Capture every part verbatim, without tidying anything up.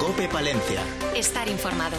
COPE Palencia. Estar informado.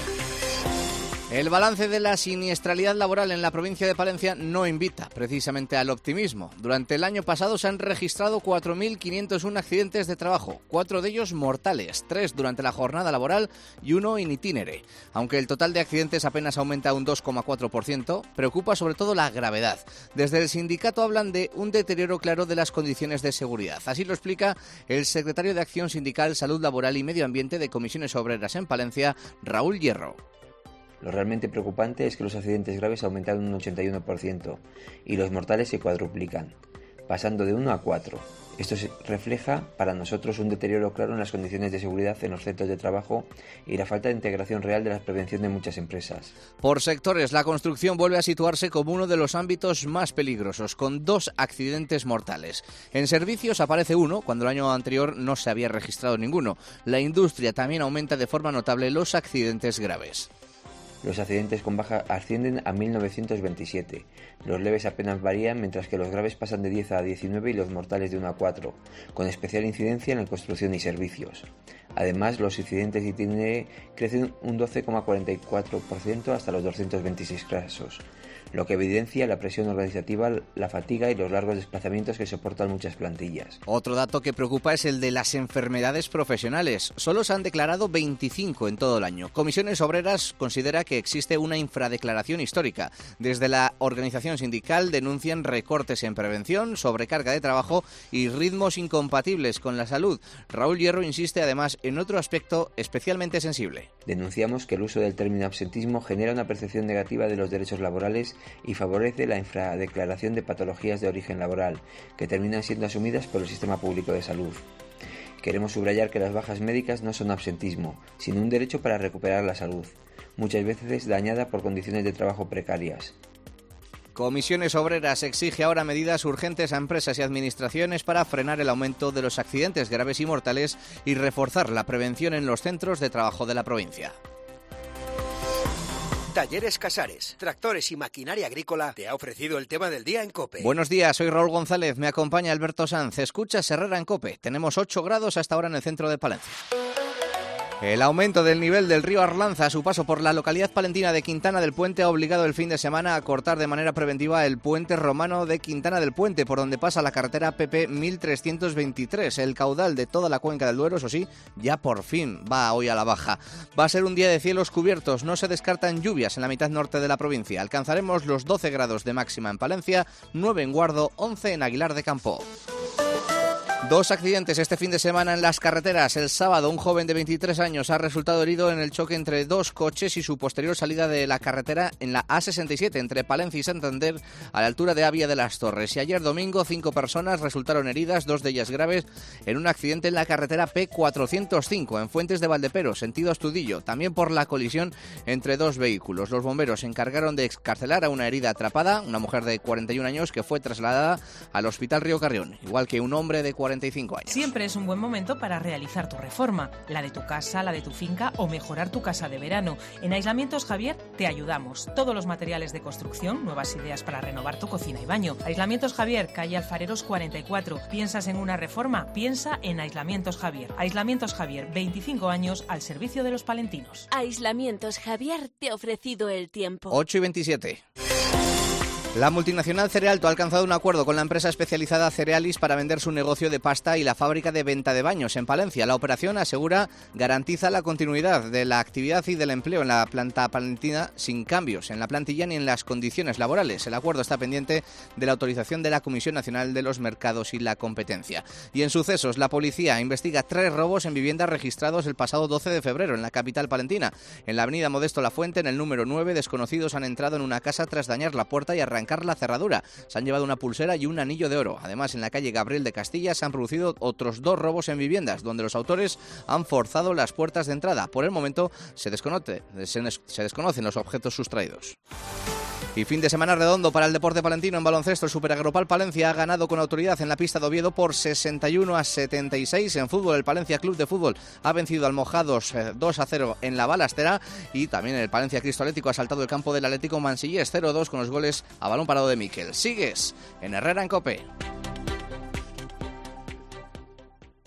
El balance de la siniestralidad laboral en la provincia de Palencia no invita precisamente al optimismo. Durante el año pasado se han registrado cuatro mil quinientos uno accidentes de trabajo, cuatro de ellos mortales, tres durante la jornada laboral y uno in itinere. Aunque el total de accidentes apenas aumenta un dos coma cuatro por ciento, preocupa sobre todo la gravedad. Desde el sindicato hablan de un deterioro claro de las condiciones de seguridad. Así lo explica el secretario de Acción Sindical, Salud Laboral y Medio Ambiente de Comisiones Obreras en Palencia, Raúl Hierro. Lo realmente preocupante es que los accidentes graves aumentaron un ochenta y uno por ciento y los mortales se cuadruplican, pasando de uno a cuatro. Esto refleja para nosotros un deterioro claro en las condiciones de seguridad en los centros de trabajo y la falta de integración real de la prevención de muchas empresas. Por sectores, la construcción vuelve a situarse como uno de los ámbitos más peligrosos, con dos accidentes mortales. En servicios aparece uno, cuando el año anterior no se había registrado ninguno. La industria también aumenta de forma notable los accidentes graves. Los accidentes con baja ascienden a mil novecientos veintisiete. Los leves apenas varían, mientras que los graves pasan de diez a diecinueve y los mortales de uno a cuatro, con especial incidencia en la construcción y servicios. Además, los incidentes de itinere crecen un doce coma cuarenta y cuatro por ciento hasta los doscientos veintiséis casos, lo que evidencia la presión organizativa, la fatiga y los largos desplazamientos que soportan muchas plantillas. Otro dato que preocupa es el de las enfermedades profesionales. Solo se han declarado veinticinco en todo el año. Comisiones Obreras considera que existe una infradeclaración histórica. Desde la organización sindical denuncian recortes en prevención, sobrecarga de trabajo y ritmos incompatibles con la salud. Raúl Hierro insiste además en otro aspecto especialmente sensible. Denunciamos que el uso del término absentismo genera una percepción negativa de los derechos laborales y favorece la infradeclaración de patologías de origen laboral, que terminan siendo asumidas por el sistema público de salud. Queremos subrayar que las bajas médicas no son absentismo, sino un derecho para recuperar la salud, muchas veces dañada por condiciones de trabajo precarias. Comisiones Obreras exige ahora medidas urgentes a empresas y administraciones para frenar el aumento de los accidentes graves y mortales y reforzar la prevención en los centros de trabajo de la provincia. Talleres Casares, tractores y maquinaria agrícola te ha ofrecido el tema del día en COPE. Buenos días, soy Raúl González, me acompaña Alberto Sanz. Escucha Herrera en COPE. Tenemos ocho grados hasta ahora en el centro de Palencia. El aumento del nivel del río Arlanza a su paso por la localidad palentina de Quintana del Puente ha obligado el fin de semana a cortar de manera preventiva el puente romano de Quintana del Puente, por donde pasa la carretera P P mil trescientos veintitrés. El caudal de toda la cuenca del Duero, eso sí, ya por fin va hoy a la baja. Va a ser un día de cielos cubiertos, no se descartan lluvias en la mitad norte de la provincia. Alcanzaremos los doce grados de máxima en Palencia, nueve en Guardo, once en Aguilar de Campo. Dos accidentes este fin de semana en las carreteras. El sábado, un joven de veintitrés años ha resultado herido en el choque entre dos coches y su posterior salida de la carretera en la A sesenta y siete entre Palencia y Santander a la altura de Avia de las Torres. Y ayer domingo, cinco personas resultaron heridas, dos de ellas graves, en un accidente en la carretera P cuatrocientos cinco en Fuentes de Valdepero, sentido Astudillo, también por la colisión entre dos vehículos. Los bomberos se encargaron de excarcelar a una herida atrapada, una mujer de cuarenta y un años que fue trasladada al Hospital Río Carrión, igual que un hombre de cuarenta y cinco años. Siempre es un buen momento para realizar tu reforma, la de tu casa, la de tu finca o mejorar tu casa de verano. En Aislamientos Javier te ayudamos. Todos los materiales de construcción, nuevas ideas para renovar tu cocina y baño. Aislamientos Javier, calle Alfareros cuarenta y cuatro. ¿Piensas en una reforma? Piensa en Aislamientos Javier. Aislamientos Javier, veinticinco años al servicio de los palentinos. Aislamientos Javier te ha ofrecido el tiempo. ocho y veintisiete. La multinacional Cerealto ha alcanzado un acuerdo con la empresa especializada Cerealis para vender su negocio de pasta y la fábrica de venta de baños en Palencia. La operación, asegura, garantiza la continuidad de la actividad y del empleo en la planta palentina sin cambios en la plantilla ni en las condiciones laborales. El acuerdo está pendiente de la autorización de la Comisión Nacional de los Mercados y la Competencia. Y en sucesos, la policía investiga tres robos en viviendas registrados el pasado doce de febrero en la capital palentina. En la avenida Modesto La Fuente, en el número nueve, desconocidos han entrado en una casa tras dañar la puerta y arrancar la cerradura. Se han llevado una pulsera y un anillo de oro. Además, en la calle Gabriel de Castilla se han producido otros dos robos en viviendas, donde los autores han forzado las puertas de entrada. Por el momento se desconoce, se, se desconocen los objetos sustraídos. Y fin de semana redondo para el deporte palentino en baloncesto. El Superagropal Palencia ha ganado con autoridad en la pista de Oviedo por sesenta y uno a setenta y seis. En fútbol, el Palencia Club de Fútbol ha vencido al Mojados dos a cero en la Balastera. Y también el Palencia Cristo Atlético ha saltado el campo del Atlético Mansillés cero dos con los goles a balón parado de Miquel. Sigues en Herrera en COPE.